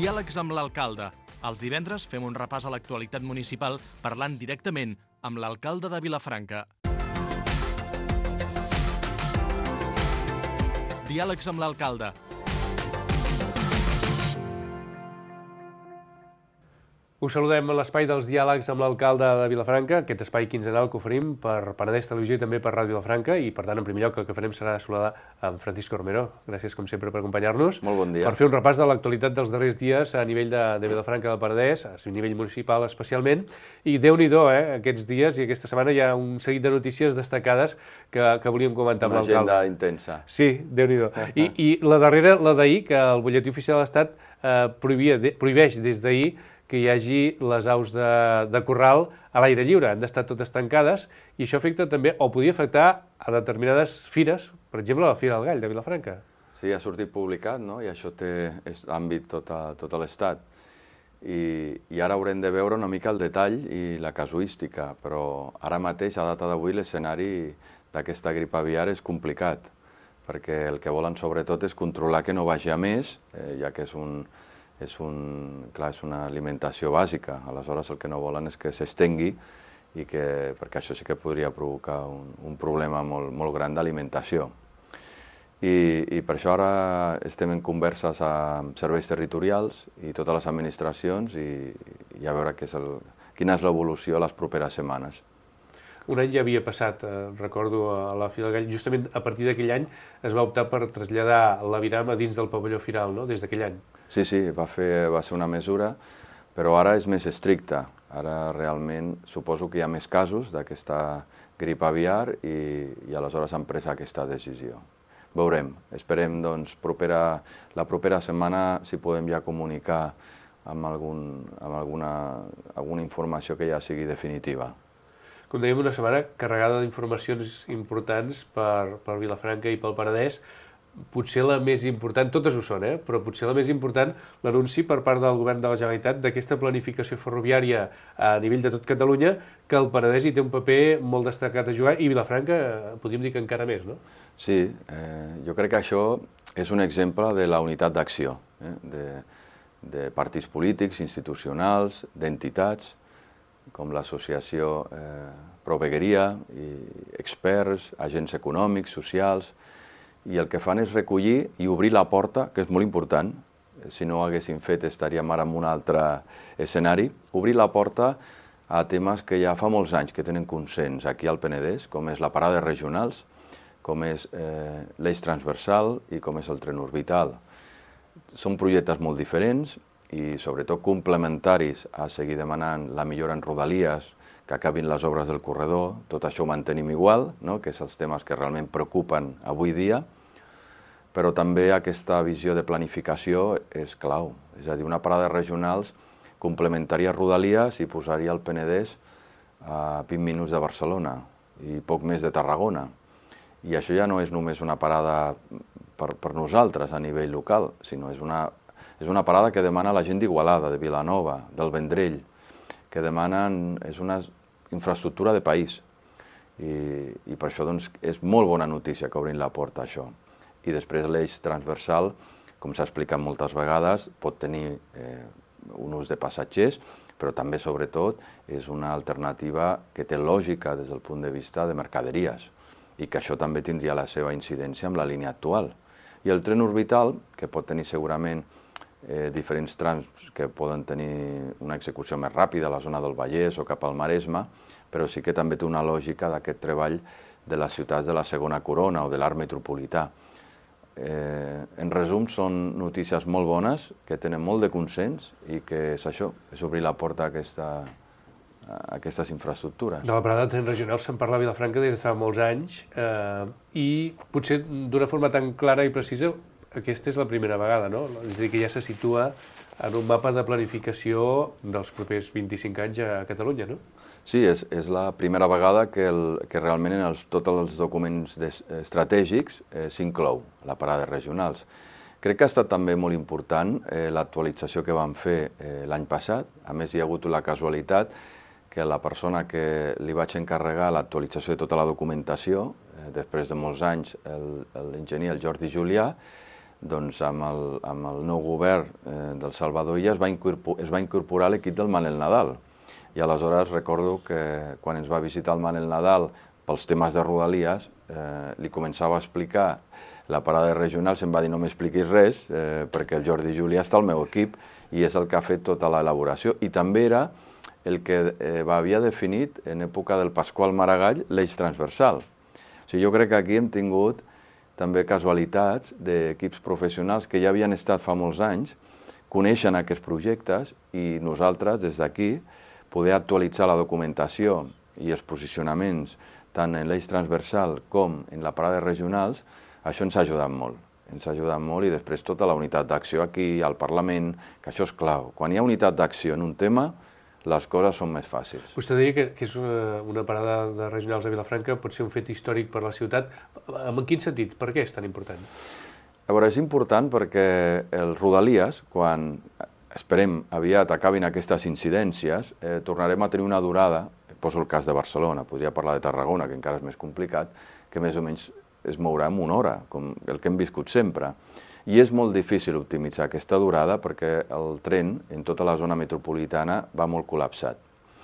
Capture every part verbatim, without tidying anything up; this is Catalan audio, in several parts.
Diàlegs amb l'alcalde. Els divendres fem un repàs a l'actualitat municipal parlant directament amb l'alcalde de Vilafranca. Diàlegs amb l'alcalde. Us saludem a l'espai dels diàlegs amb l'alcalde de Vilafranca, aquest espai quinzenal que oferim per Penedès Televisió i també per Ràdio Vilafranca, i per tant, en primer lloc, el que farem serà saludar amb Francisco Romero. Gràcies, com sempre, per acompanyar-nos. Molt bon dia. Per fer un repàs de l'actualitat dels darrers dies a nivell de, de Vilafranca del Penedès, a nivell municipal especialment, i Déu-n'hi-do, eh, aquests dies i aquesta setmana hi ha un seguit de notícies destacades que, que volíem comentar amb l'alcalde. Una agenda intensa. Sí, Déu-n'hi-do. I, I la darrera, la d'ahir, que el butlletí oficial de l'Estat eh, prohibia, de, prohibeix des d'ahir que hi hagi les aus de, de corral a l'aire lliure, han d'estar totes tancades, i això afecta també, o podria afectar a determinades fires, per exemple, la Fira del Gall de Vilafranca. Sí, ha sortit publicat, no? I això té és àmbit tot, a, tot l'Estat. I, I ara haurem de veure una mica el detall i la casuística, però ara mateix, a data d'avui, l'escenari d'aquesta grip aviar és complicat, perquè el que volen sobretot és controlar que no vagi a més, eh, ja que és un... És, un, clar, és una alimentació bàsica, aleshores el que no volen és que s'estengui, i que, perquè això sí que podria provocar un, un problema molt, molt gran d'alimentació. I, I per això ara estem en converses amb serveis territorials i totes les administracions i, i a veure què és el, quina és l'evolució les properes setmanes. Un any ja havia passat, eh, recordo, a la Fira del Gall, justament a partir d'aquell any es va optar per traslladar l'Aviram a dins del pavelló firal, no?, des d'aquell any. Sí, sí, va, fer, va ser una mesura, però ara és més estricta. Ara realment suposo que hi ha més casos d'aquesta grip aviar i, i aleshores han pres aquesta decisió. Veurem, esperem, doncs, propera, la propera setmana si podem ja comunicar amb, algun, amb alguna, alguna informació que ja sigui definitiva. Com dèiem, una setmana carregada d'informacions importants per, per Vilafranca i pel Penedès. Potser la més important, totes ho són, eh? Però potser la més important, l'anunci per part del Govern de la Generalitat d'aquesta planificació ferroviària a nivell de tot Catalunya, que el Penedès hi té un paper molt destacat a jugar, i Vilafranca, podríem dir que encara més, no? Sí, eh, jo crec que això és un exemple de la unitat d'acció, eh? de, de partits polítics, institucionals, d'entitats, com l'associació eh, Provegueria, i experts, agents econòmics, socials, i el que fan és recollir i obrir la porta, que és molt important, si no ho haguéssim fet estaríem ara en un altre escenari, obrir la porta a temes que ja fa molts anys que tenen consens aquí al Penedès, com és la parada regionals, com és eh, l'eix transversal i com és el tren orbital. Són projectes molt diferents i sobretot complementaris a seguir demanant la millora en rodalies, que acabin les obres del corredor, tot això ho mantenim igual, no?, que és els temes que realment preocupen avui dia, però també aquesta visió de planificació és clau, és a dir, una parada regionals complementaria rodalies i posaria el Penedès a vint minuts de Barcelona i poc més de Tarragona. I això ja no és només una parada per, per nosaltres a nivell local, sinó és una, és una parada que demana la gent d'Igualada, de Vilanova, del Vendrell, que demanen, és una infraestructura de país. I, i per això doncs, és molt bona notícia que obrin la porta a això. I després l'eix transversal, com s'ha explicat moltes vegades, pot tenir eh, un ús de passatgers, però també, sobretot, és una alternativa que té lògica des del punt de vista de mercaderies i que això també tindria la seva incidència amb la línia actual. I el tren orbital, que pot tenir segurament Eh, diferents trams que poden tenir una execució més ràpida a la zona del Vallès o cap al Maresme, però sí que també té una lògica d'aquest treball de les ciutats de la segona corona o de l'arc metropolità. Eh, en resum, són notícies molt bones, que tenen molt de consens i que és això, és obrir la porta a, aquesta, a aquestes infraestructures. De la parada de tren regional se'n parla a Vilafranca des de fa molts anys eh, i potser d'una forma tan clara i precisa aquesta és la primera vegada, no? És a dir, que ja se situa en un mapa de planificació dels propers vint-i-cinc anys a Catalunya, no? Sí, és, és la primera vegada que, el, que realment en els, tots els documents des, estratègics eh, s'inclou la parada regionals. Crec que ha estat també molt important eh, l'actualització que vam fer eh, l'any passat. A més, hi ha hagut la casualitat que la persona que li vaig encarregar l'actualització de tota la documentació, eh, després de molts anys, l'enginyer, el Jordi Julià, doncs amb el, amb el nou govern eh, del Salvador Illa es va, es va incorporar a l'equip del Manel Nadal. I aleshores recordo que quan ens va visitar el Manel Nadal pels temes de Rodalies, eh, li començava a explicar la parada regional, se'm va dir no m'expliquis res, eh, perquè el Jordi Julià està al meu equip i és el que ha fet tota l'elaboració. I també era el que eh, havia definit en època del Pasqual Maragall l'eix transversal. O sigui, jo crec que aquí hem tingut també casualitats d'equips professionals que ja havien estat fa molts anys, coneixen aquests projectes i nosaltres, des d'aquí, poder actualitzar la documentació i els posicionaments tant en l'eix transversal com en les parades regionals, això ens ha ajudat molt. Ens ha ajudat molt i després tota la unitat d'acció aquí, al Parlament, que això és clau. Quan hi ha unitat d'acció en un tema, les coses són més fàcils. Vostè deia que, que és una, una parada de regionals a Vilafranca, pot ser un fet històric per la ciutat. En quin sentit? Per què és tan important? A veure, és important perquè els Rodalies, quan esperem aviat acabin aquestes incidències, eh, tornarem a tenir una durada, poso el cas de Barcelona, podria parlar de Tarragona, que encara és més complicat, que més o menys es mourà en una hora, com el que hem viscut sempre. I és molt difícil optimitzar aquesta durada perquè el tren en tota la zona metropolitana va molt col·lapsat.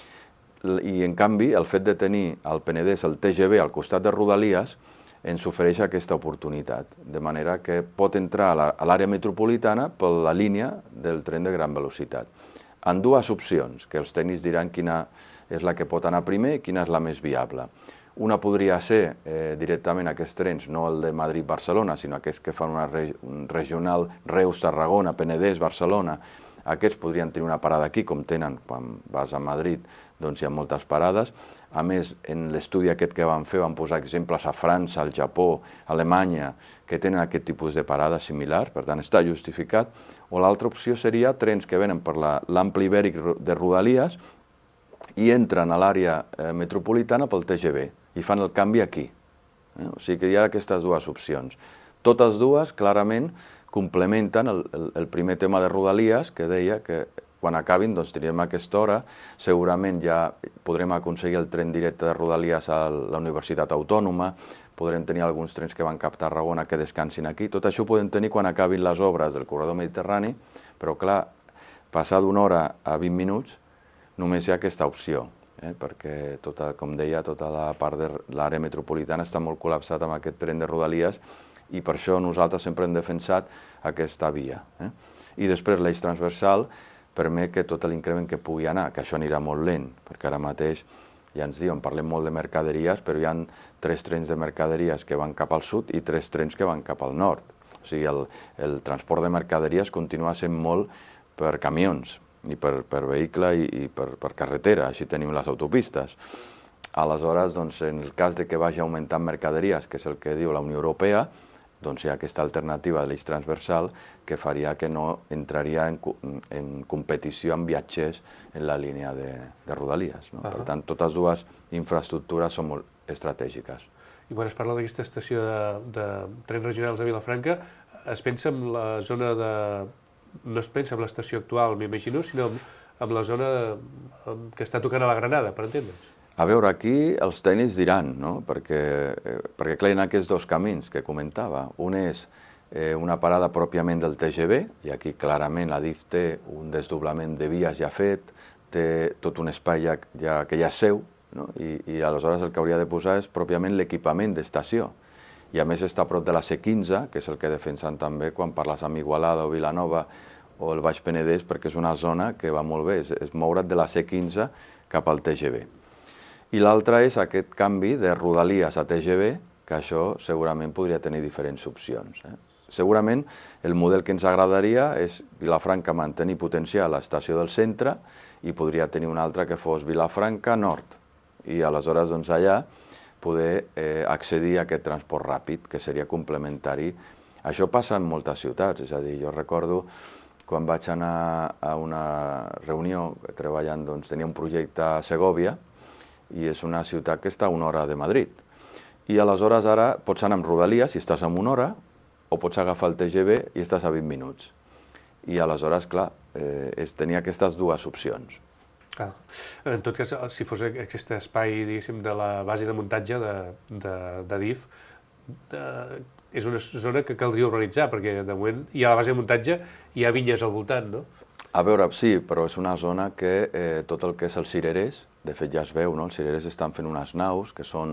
I en canvi, el fet de tenir al Penedès el T G V al costat de Rodalies ens ofereix aquesta oportunitat, de manera que pot entrar a l'àrea metropolitana per la línia del tren de gran velocitat. En dues opcions, que els tècnics diran quina és la que pot anar primer i quina és la més viable. Una podria ser eh, directament aquests trens, no el de Madrid-Barcelona, sinó aquests que fan una re un regional Reus-Tarragona, Penedès, Barcelona. Aquests podrien tenir una parada aquí, com tenen quan vas a Madrid, doncs hi ha moltes parades. A més, en l'estudi aquest que van fer van posar exemples a França, al Japó, a Alemanya, que tenen aquest tipus de parades similars, per tant està justificat. O l'altra opció seria trens que venen per l'ample ibèric de Rodalies i entren a l'àrea eh, metropolitana pel T G V i fan el canvi aquí. Eh? O sigui que hi ha aquestes dues opcions. Totes dues, clarament, complementen el, el, el primer tema de Rodalies, que deia que quan acabin doncs tindrem aquesta hora, segurament ja podrem aconseguir el tren directe de Rodalies a la Universitat Autònoma, podrem tenir alguns trens que van cap a Tarragona que descansin aquí. Tot això ho podem tenir quan acabin les obres del corredor mediterrani, però clar, passar d'una hora a vint minuts només hi ha aquesta opció, eh? perquè, tota, com deia, tota la part de l'àrea metropolitana està molt col·lapsat amb aquest tren de Rodalies i per això nosaltres sempre hem defensat aquesta via. Eh? I després l'eix transversal permet que tot l'increment que pugui anar, que això anirà molt lent, perquè ara mateix ja ens diuen, parlem molt de mercaderies, però hi ha tres trens de mercaderies que van cap al sud i tres trens que van cap al nord. O sigui, el, el transport de mercaderies continua sent molt per camions, i per, per vehicle i, i per, per carretera, així tenim les autopistes. Aleshores, doncs, en el cas de que vagi augmentant mercaderies, que és el que diu la Unió Europea, doncs hi ha aquesta alternativa de l'eix transversal que faria que no entraria en, en competició amb viatgers en la línia de, de Rodalies. No? Uh -huh. Per tant, totes dues infraestructures són molt estratègiques. I quan es parla d'aquesta estació de, de trens regionals a Vilafranca, es pensa en la zona de... No es pensa en l'estació actual, m'imagino, sinó en la zona que està tocant a la Granada, per entendre's. A veure, aquí els tècnics diran, no? perquè, eh, perquè clar, hi ha aquests dos camins que comentava. Un és eh, una parada pròpiament del T G V, i aquí clarament la D I F té un desdoblament de vies ja fet, té tot un espai ja, ja, que ja és seu, no? I, i aleshores el que hauria de posar és pròpiament l'equipament d'estació. I a més està a prop de la C quinze, que és el que defensen també quan parles amb Igualada o Vilanova o el Baix Penedès, perquè és una zona que va molt bé, és, és moure't de la C quinze cap al T G V. I l'altre és aquest canvi de Rodalies a T G V, que això segurament podria tenir diferents opcions. Eh? Segurament el model que ens agradaria és Vilafranca mantenir i potenciar l'estació del centre i podria tenir un altre que fos Vilafranca Nord. I aleshores doncs allà poder eh, accedir a aquest transport ràpid, que seria complementari. Això passa en moltes ciutats, és a dir, jo recordo quan vaig anar a una reunió treballant, doncs tenia un projecte a Segòvia, i és una ciutat que està a una hora de Madrid. I aleshores ara pots anar amb Rodalies si estàs en una hora, o pots agafar el T G V i estàs a vint minuts. I aleshores, clar, eh, és tenir aquestes dues opcions. Ah. En tot cas, si fos aquest espai, diguéssim, de la base de muntatge de, de, de D I F, de, és una zona que caldria urbanitzar, perquè de moment hi ha la base de muntatge i hi ha vinyes al voltant, no? A veure, sí, però és una zona que eh, tot el que és els cirerers, de fet ja es veu, no? Els cirerers estan fent unes naus, que són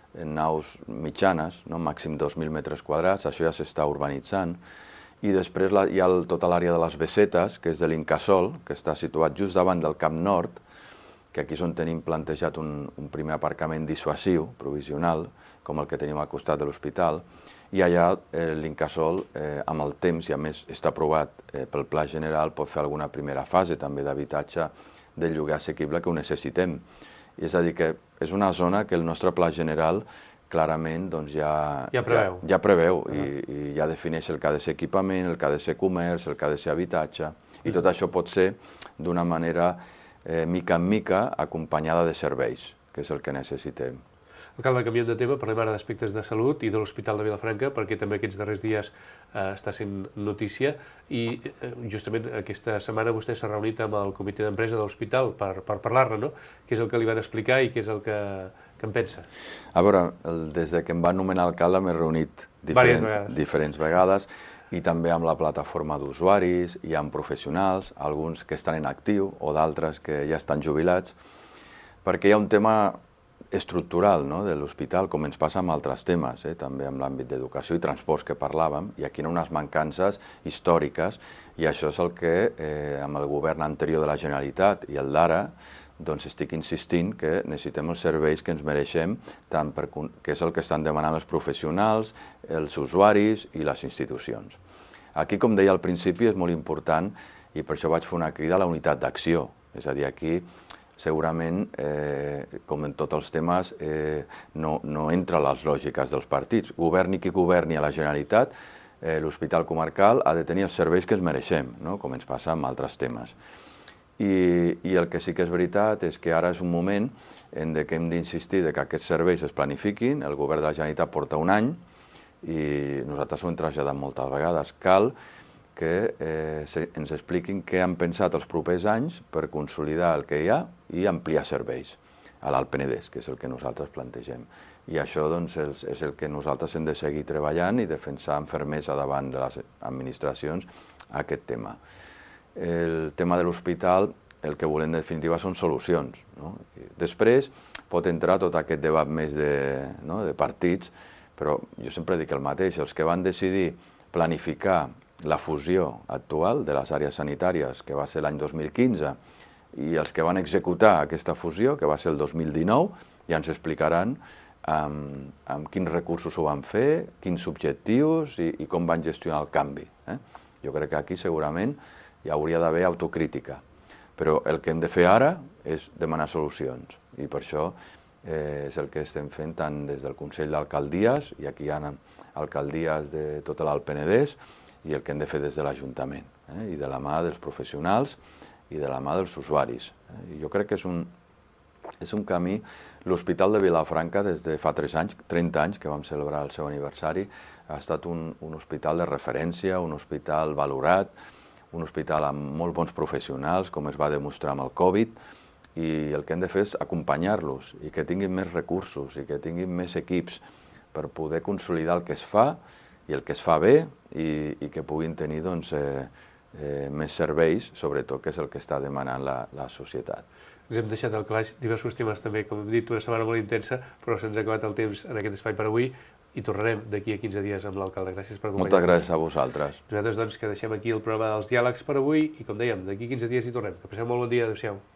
naus mitjanes, no? Màxim dos mil metres quadrats, això ja s'està urbanitzant, i després la, hi ha el, tota l'àrea de les Besetes, que és de l'Incasòl, que està situat just davant del Camp Nord, que aquí és on tenim plantejat un, un primer aparcament dissuasiu, provisional, com el que tenim al costat de l'hospital, i allà eh, l'Incasòl, eh, amb el temps, i a més està aprovat eh, pel Pla General, pot fer alguna primera fase també d'habitatge de lloguer assequible que ho necessitem. I és a dir, que és una zona que el nostre Pla General clarament doncs, ja, ja preveu, ja, ja preveu uh -huh. i, i ja defineix el que ha de ser equipament, el que ha de ser comerç, el que ha de ser habitatge, uh -huh. i tot això pot ser d'una manera eh, mica en mica acompanyada de serveis, que és el que necessitem. Alcalde, canviem de tema, parlem ara d'aspectes de salut i de l'Hospital de Vilafranca, perquè també aquests darrers dies eh, està sent notícia, i eh, justament aquesta setmana vostè s'ha reunit amb el comitè d'empresa de l'hospital per, per parlar-ne, no? Què és el que li van explicar i què és el que, que en pensa? A veure, el, des de que em va nomenar alcalde m'he reunit diferent, vegades. diferents vegades, i també amb la plataforma d'usuaris i amb professionals, alguns que estan en actiu o d'altres que ja estan jubilats, perquè hi ha un tema estructural, no?, de l'hospital, com ens passa amb altres temes, eh? també amb l'àmbit d'educació i transports que parlàvem, i aquí hi ha unes mancances històriques, i això és el que eh, amb el govern anterior de la Generalitat i el d'ara doncs estic insistint que necessitem els serveis que ens mereixem, tant per, que és el que estan demanant els professionals, els usuaris i les institucions. Aquí, com deia al principi, és molt important, i per això vaig fer una crida a la unitat d'acció, és a dir, aquí segurament, eh, com en tots els temes, eh, no, no entra les lògiques dels partits. Governi qui governi a la Generalitat, eh, l'Hospital Comarcal ha de tenir els serveis que ens mereixem, no?, com ens passa amb altres temes. I, I el que sí que és veritat és que ara és un moment en què hem d'insistir que aquests serveis es planifiquin. El govern de la Generalitat porta un any i nosaltres ho hem traslladat moltes vegades. Cal que eh, ens expliquin què han pensat els propers anys per consolidar el que hi ha i ampliar serveis a l'Alt Penedès, que és el que nosaltres plantegem. I això doncs, és, és el que nosaltres hem de seguir treballant i defensar amb fermesa davant de les administracions aquest tema. El tema de l'hospital, el que volem en definitiva són solucions, no? Després pot entrar tot aquest debat més de, no, de partits, però jo sempre dic el mateix, els que van decidir planificar la fusió actual de les àrees sanitàries, que va ser l'any dos mil quinze, i els que van executar aquesta fusió, que va ser el dos mil dinou, ja ens explicaran amb, amb quins recursos ho van fer, quins objectius i, i com van gestionar el canvi. Eh? Jo crec que aquí segurament hi hauria d'haver autocrítica, però el que hem de fer ara és demanar solucions, i per això eh, és el que estem fent tant des del Consell d'Alcaldies, i aquí hi ha alcaldies de tot l'Alt Penedès, i el que hem de fer des de l'Ajuntament, eh, i de la mà dels professionals i de la mà dels usuaris. Eh. I jo crec que és un, és un camí. L'Hospital de Vilafranca, des de fa tres anys, trenta anys, que vam celebrar el seu aniversari, ha estat un, un hospital de referència, un hospital valorat, un hospital amb molt bons professionals, com es va demostrar amb el Covid, i el que hem de fer és acompanyar-los i que tinguin més recursos i que tinguin més equips per poder consolidar el que es fa i el que es fa bé i, i que puguin tenir doncs, eh, eh, més serveis, sobretot, que és el que està demanant la, la societat. Ens hem deixat al calaix diversos temes també, com hem dit, una setmana molt intensa, però se'ns ha acabat el temps en aquest espai per avui i tornarem d'aquí a quinze dies amb l'alcalde. Gràcies per acompanyar-nos. Moltes gràcies a vosaltres. Nosaltres doncs que deixem aquí el programa dels diàlegs per avui i com dèiem, d'aquí a quinze dies hi tornem. Que passeu molt bon dia, adéu-siau.